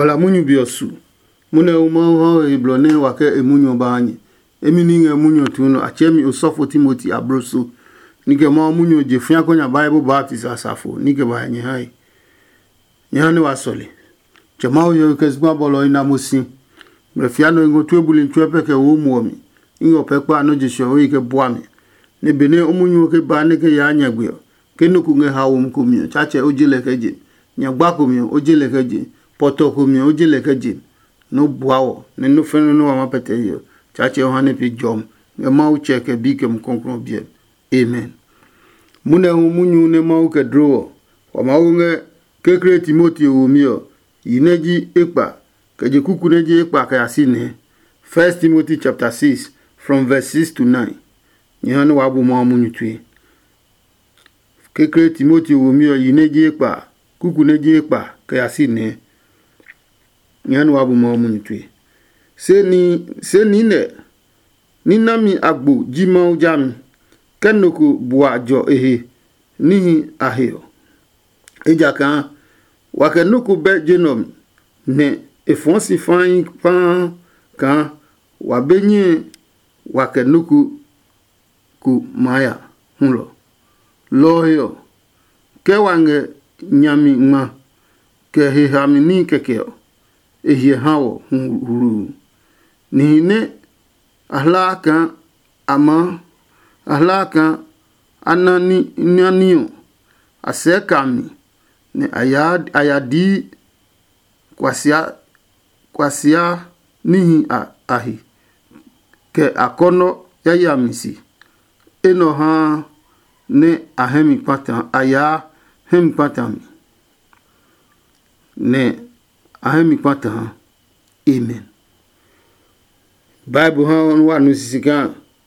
wala munyu biosu mune umo iblone wake emunyo banyi emini nge munyo tuno achemi usofo Timothy abroso nike ma munyo je fia konya Bible Baptist asafo nike ba nye hai nyane wasole chama yo kesgba bolo ina musi mrefiano ngo tuebuli ntwepe ke wo muomi ngo pekpa no jisho wi ke boami ne bene omunyo ke ba ne ke ya nyagwe ke nuku nge hawo mkumio chache ojile keje nyagba kumio ojile keje poto kumio ojile keje no buawo ne no feno no ma pete yo chache ohane pi jom nge ma uche ke bike mkonkron bien amen mune munyu ne ma uke draw wa ma unge ke Timothy wo mio yineji ekpa keje kuku neji ekpa ka asine 1 Timothy chapter 6 from verse 6 to 9 nyane wa bu ma munyu twi ke Timothy wo mio yineji ekpa kuku neji ekpa ka asine nyane wa bu ma munyu twi se ni ne ni nami agbo jima ujam kenoku buajo ehe nihi ahio ejaka wakenuku be genom ne efonsi fan pan kan wabenye wakenuku ku maya hunlo loyo ke wange nyami ma ke hehamini kekeo ehie hawo huru ni ne ahlaka anani nyaniyo asekami ne ayadi kwasia nihi ahi ke akono yayamisi eno ha ne ahemi patan aya hem patan ne ahemi patan amen Bible ha wa no sisika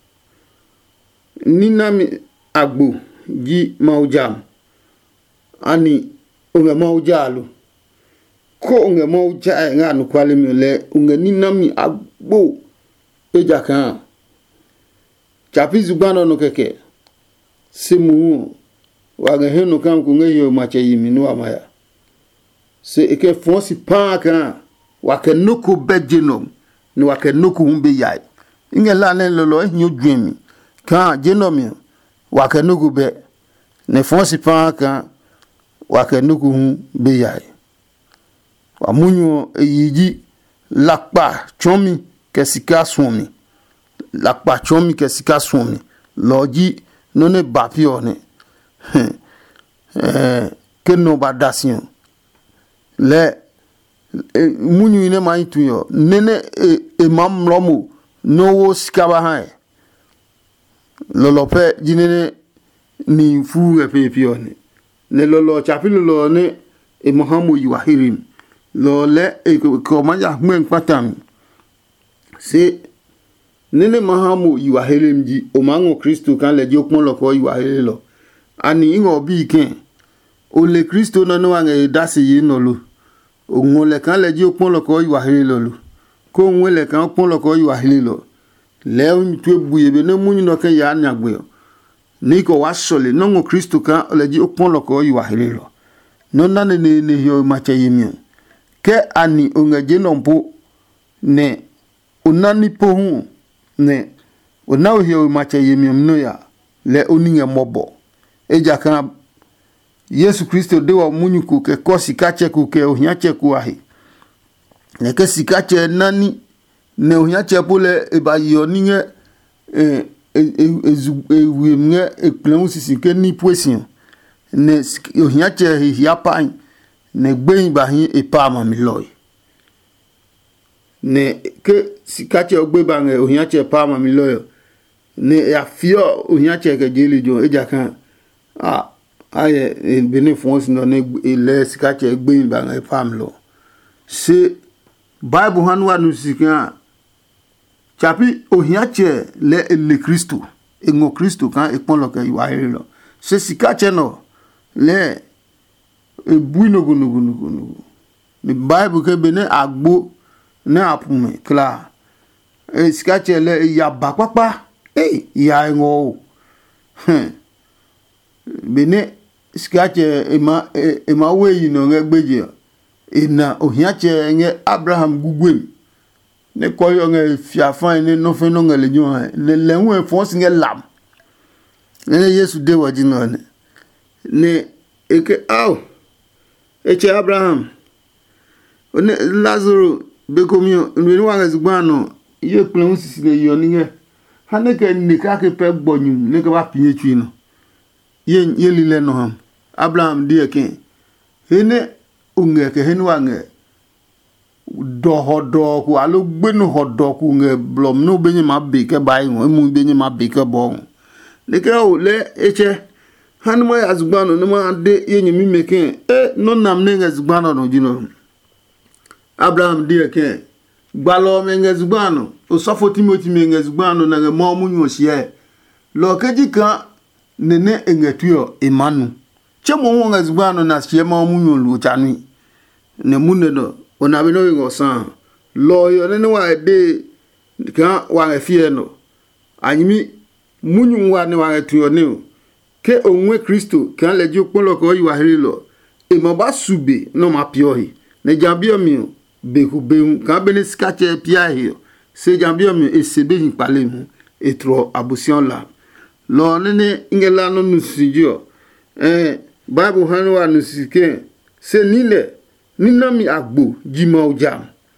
ninami agbo ji maujam ani unge maujalu ko unge mauja nga no kwale mi le unge ninami agbo ejaka chapizu gbano no keke simu wa ga henu kan ku nge yo mache yimi no amaya se eke fonsi pa kan wa ke nuku bejenom ni wa ke nuku humbe yai inge la ne lolo enyo dwemi kan genomi wa ke nuku be ne fonsi pa kan wake nuku hu beyai wa munyo yiji lakpa chomi kesika swami lakpa chomi kesika swami loji none bapio ne keno badasion le munyo ine maitu yo nene emam lomo no sikaba hai lolope jinene ni fu epepio ne lolo chapilo lo ne Muhammad yuahirim lo le ko manja mwen patam se nene Muhammad yuahirim ji o mango Kristo kan le ji opon lo ko yuahirim lo ani ngo bi ken o le Kristo no no anga dasi yi no lo o ngole kan le ji opon lo ko yuahirim lo ko ngole kan opon lo ko yuahirim lo le un tu buye be ne munyu no kan ya nyagbe niko wasole nongo Kristo kan leji opon loko yuahiri lo nonna ne yo mache yimi ke ani ongaje nompo ne onani pohu ne onawo yo mache yimi mno ya le oninge mobo eja kan Yesu Kristo dewa munyuku ke kosi kache ku ke ohiache ku ahi ne ke sikache nani ne ohiache pole ebayo ninge ewemnge ekplemu sisi ke ni poesion ne ohiache hiapan ne gbeyin ba hin epa ma mi loy ne ke sikache ogbe ba nge ohiache pa ma mi loy ne ya fio ohiache ke jeli jo eja kan aye bene fonsi no ne le sikache gbeyin ba nge pa mi lo se Bible hanwa nu sika chapi ohiache le Kristo engo Kristo kan ekpon lo ke yuahiri lo se sikache no le ebuino gunugunugunugu ni Bible ke bene agbo ne apume kla sikache le ya bakpapa ya engo bene sikache ema we no ngegbeje ina ohiache nge Abraham gugwem ne koyo nge fiafan ne no fe no ngale nyo le lenwe fonsi nge lam ne Yesu de wajino ne eke aw eche Abraham one Lazaro bekomio nwe wanga zugbano ye plan sisi le yo ninge haneke ne ka ke pe gbonyum ne ka ba pinye twi no ye lile no ham Abraham die ken ene unge ke henu wange do hodo ku alo gbenu hodo ku nge blom no benye ma be ke bai mo mu benye ma be ke bon ne ke o le eche hanu mo azgbano no ma de ye nyimi meken no nam ne ngazgbano no jino Abraham die ken gbalo me ngazgbano o sofo Timothy me ngazgbano na mo mu nyosie lo kejika nene engetuyo imanu chemo wonga zubano na chema munyo lu chanu ne munne no onabe no ngo san lo yo ne wa de kan wa fie no anyimi munyu wa ne wa tuyo ne ke onwe Kristo kan leji opolo ko yiwa hirilo e mo ba sube no ma piohi ne jambio mi be ku be kan be ne skache pia hi se jambio mi e sebe hin pale mu etro abusion la lo nene ingela no nusijo Bible hanwa nusike se nile ninami agbo jima ojam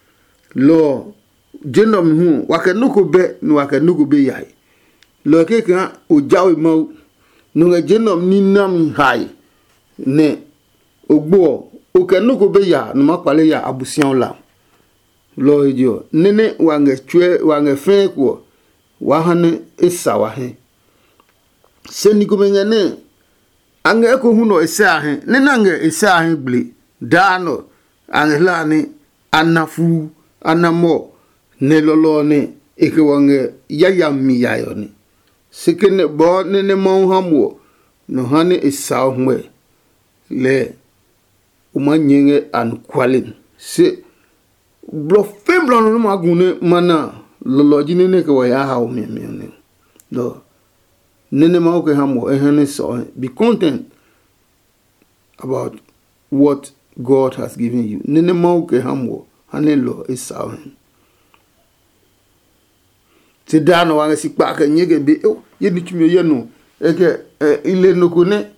lo jenom hu wakenuko be no wakenuko be yai lo keka ojawe mau no nga jenom ninam hai ne ogbo okenuko be ya no makwale ya abusian la lo ejo nene wange chwe wange fe ko wahane esawa he se nikomengane ange ko huno esahe ne nange esahe bli dano ange lani anafu anamo ne lolo ne eke wange yayami yayoni sekene bo ne mo hamwo no hane esahwe le umanyenge an kwalin se blo femblo no magune mana lolo jinene ke waya ha o me ne do nene ma ko hamo ehene so be content about what God has given you nene ma ko hamo hanelo isawen ti dano wa si pa ka nyege be ye ni tumi ye no eke ile no ko ne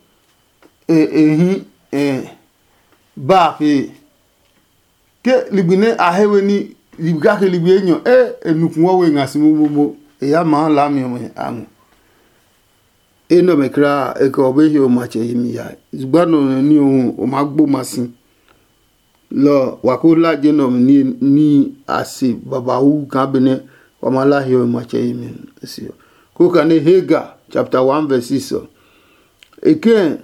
ba fe ke libine ahewe ni libga ke libyenyo enukun wo we ngasimumo ya ma la mi mo amu eno mekra eko obehi o mache yimi ya zugbano ni ohun o magbo masin lo wakola jenom ni asi babawu kan bene o malahi o mache yimi si ko kan Hega chapter 1 verse 6 eken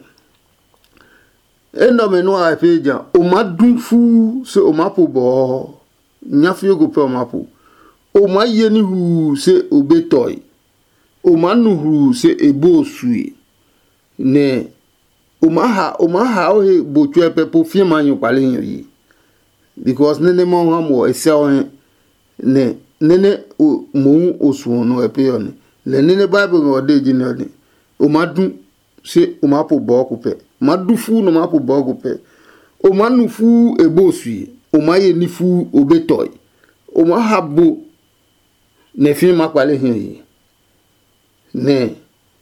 eno menu a feja o madunfu se o mapo bo nyafi go pe o mapo o mayeni hu se obetoy o manuhu se ebo sui ne o maha o he bo tue pepo fie manyo palinyo yi because nene mo hamo esel ne nene o mo osu no epe ne le nene bible ngo de jini ne o madu se o mapo bo ko pe madu fu no mapo bo ko pe o manufu ebo sui o maye ni fu obetoy o mahabo ne fie makwale hin yi ne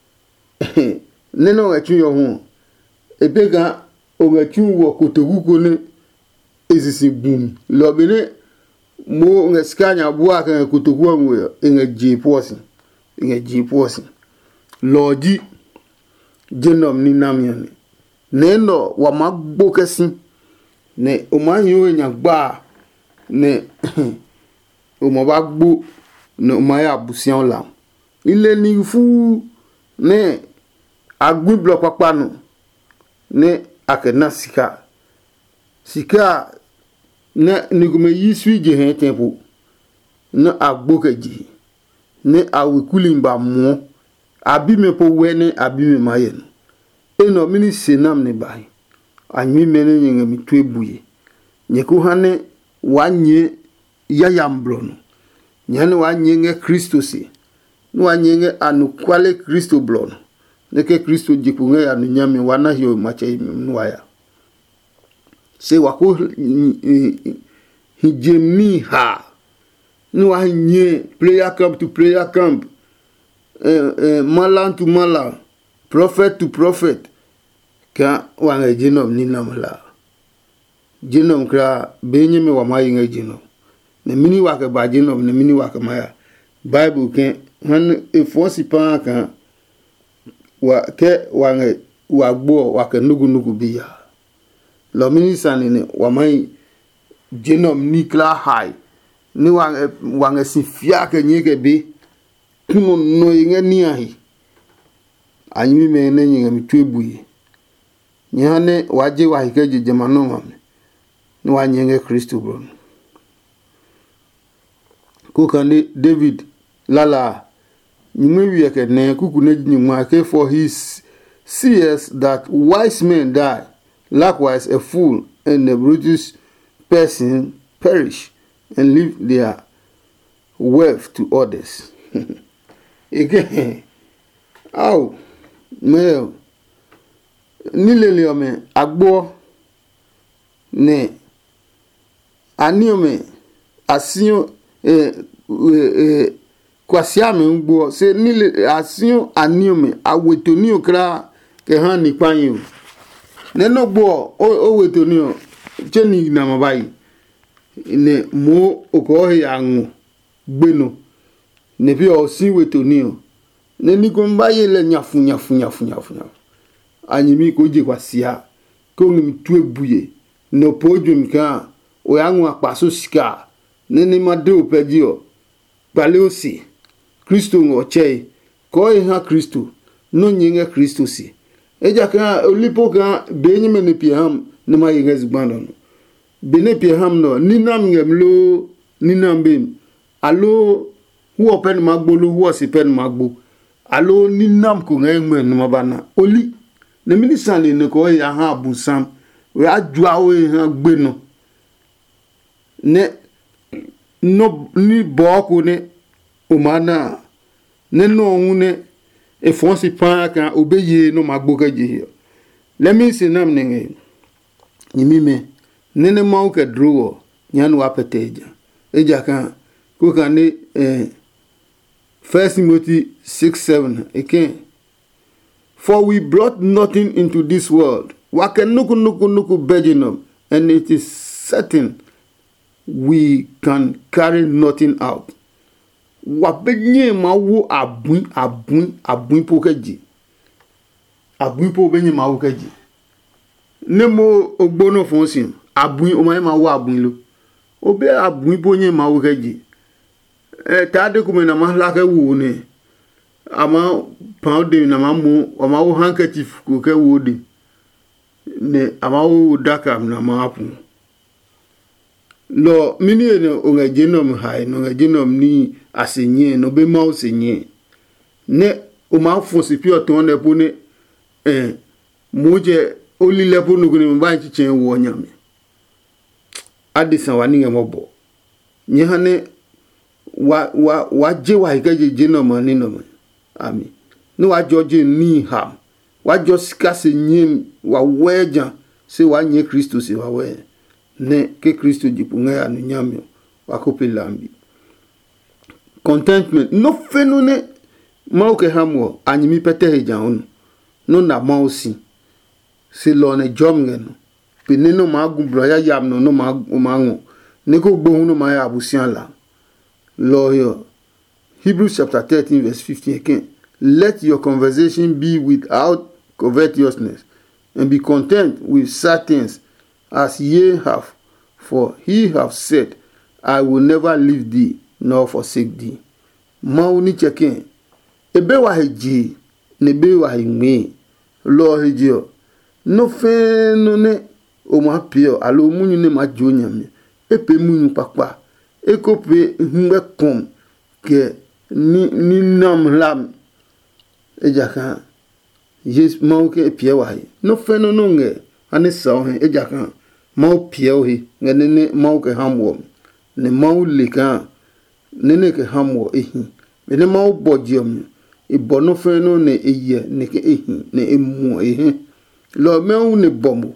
neno etu yo hu ebega o etu wo kotoguko ne ezisi gum lo bene mo ngeskanya bua kan kotogu anwe nge jiposi loji jenom ni namyane neno wa magbo kesi ne o manyo nya gba ne o mo ba gbo ne o ma ya abusian la ile ni fu ne agbi block papanu ne akena sika ne nigume yisui je hen tempo ne agbokeji ne awikulimba mo abi me po wene abi me mayen eno mini senam ne bai anyi mene nyenge mi twebuye nyeku hane wanye yayambrono nyane wanye nge Kristo si no anyenge anu kwale Kristo blono neke Kristo jipunge anu nyame wana hiyo mache nuaya se wako hijemi ha no wa nye prayer camp to prayer camp malan to malan prophet to prophet ka wa genom ni namla genom kra benye me wa mai genom ne mini wa ka ba genom ne mini wa ka maya bible ken han e fosi pa kan wa ke wa gbo wa ke nugu biya lo mini sanine wa mai genom ni kla high ni wa si fia ke nyege bi kuno no yenge ni ahi anyi me ne nyenge mi twebuye nyane waje wa hikeje jamano mame ni wa nyenge Kristo bro ko kande David lala nyime wieke ne kuku ne nyima ke for his seers that wise men die, likewise a fool and a brutish person perish and leave their wealth to others. Again, oh, male, nileliome agbo ne aniome asio kwasiame ngbo se nile asio aniome awetoni okra ke han ni kwanyo ne no gbo o wetoni o jeni na mabai ne mo okohi anwu gbenu ne bi o si wetoni o ne ni ko mbaye le nyafu anyimi ko je kwasia ko ngi tu ebuye no podium kan o yanwu apaso sika ne ni made opedio gbale osi Kristo ngo chei ko ha Kristo no nyinga Kristo si eja kan olipo kan benyime ne piam ne ma yinga zgbando no bene piam no ninam ngemlo ninam bem alo hu open magbolo hu si pen magbo alo ninam ko ngem no mabana oli ne minisani ne ko ya ha abusam we adwa we ha gbenu ne no ni boko ne umana ne no ngune e fonsi pa kan obeye no magbo ka je let me say nam nenge nyimime nene mauke druwo nyan wa peteja eja kan ko kan ne 1 Timothy 6:7 again. For we brought nothing into this world. Nuku beginum, and it is certain we can carry nothing out. Wabenye mawu abun pokeji. Abun po benye mawu keji. Nemo ogbono fonsin. Abun o mawu abun lo. Obe abun ponye mawu keji. Tade kuma na mahlake wu ne. Ama pound na mamu ama wo handkerchief ko ke wodi ne ama wo daka na mapu lo mini ne onga genom hai no nga genom ni asenye no be ma osenye ne o ma fosi pio ton ne pone moje oli le ponu ko ne ba chichen wo nyame adisan wani ngemobo nyehane wa je wa ikeje genom ni no ami no wa George ni ham wa just kase nyim wa weja se wa nye Kristo se wa we ne ke Kristo jipunga ya nyame wa kopelambi contentment no fenune mauke hamwo anyimi pete heja onu no na mausi se lo ne jomngen pineno magumbro ya yam no mangu ne ko gbohun no ma ya abusian la lo yo Hebrews chapter 13 verse 15 again. Let your conversation be without covetousness, and be content with such things as ye have. For he hath said, I will never leave thee, nor forsake thee. Mauni cheken. Ebe wa heji, nebe wa hime. Lo hejio. No fe no ne. O ma pio, alo munyu ne ma jonyame. Epe munyu pakpa. Eko pe hmbe kom. Ke ni nam lam ejaka yes mauke piewa no feno nonge ane saw he ejaka mau piewi ngene ne mauke hamwo ne mau lika nene ke hamwo ehi ne mau bojiom ibono feno ne eye ne ke ehi ne emu ehi lo meu ne bomo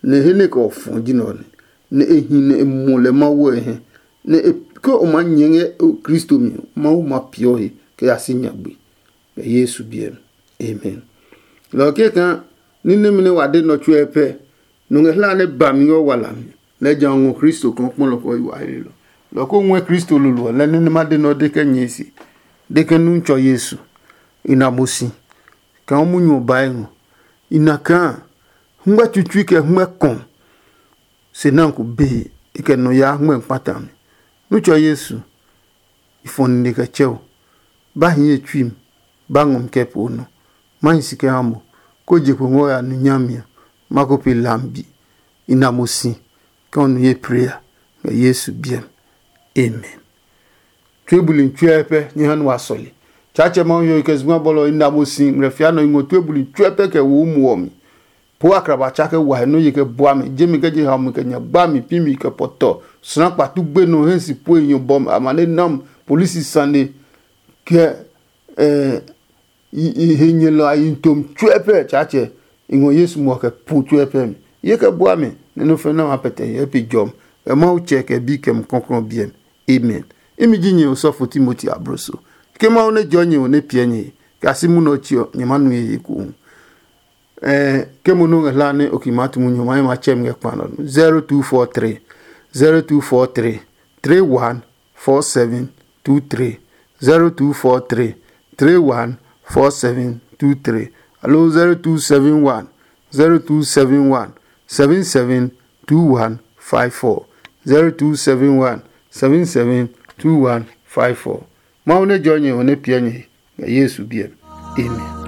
ne hene ko fun jino ne ehine mule mawo ehe ne ko o manyenge Kristo mi mawo mapio he ke asinya gbe Yesu biem amen lo ke kan ni ne mine wade no chuepe no ngela ne bami yo wala le jango Kristo kon pon lo ko wa ile lo ko nwe Kristo lulu le ne ma de no de kenyesi de ke nu ncho Yesu ina musi kan mu nyu baengo ina kan ngba tutu ke ngba kon se nan ko be ke no ya ngba patam nu cho Yesu ifon ni ka chew ba hin etwim ba ngom ke pono man sike amo ko je ko ngoya nu nyamia mako pe lambi ina musi kan ye prayer Yesu bien amen twebulin twepe ni han wasoli chache ma yo ke zuma bolo ina musi mrefia no ngo twebulin twepe ke wo muomi po akraba chake wa no ye ke boa me je mi ke je ha mu ke nya ba mi pimi ke poto sna patu gbe no hensi po eyan bom amane nam police sande ke hinye lo ayintom twepe chache ngo Yesu mo ke pu twepe ye ke boa me no fe na apete ye pe jom e ma uche ke bi kem konkon bien amen emi jinye osofo Timothy Abroso ke ma one jonye one pienye ka simu no chio nyamanu ye ku ke mo no ngala ne okimatu munyo mai ma chem nge kwano 0243 314723 0243 allo 0271 772154 0271 772154 ma one jonye one pienye Yesu bien amen.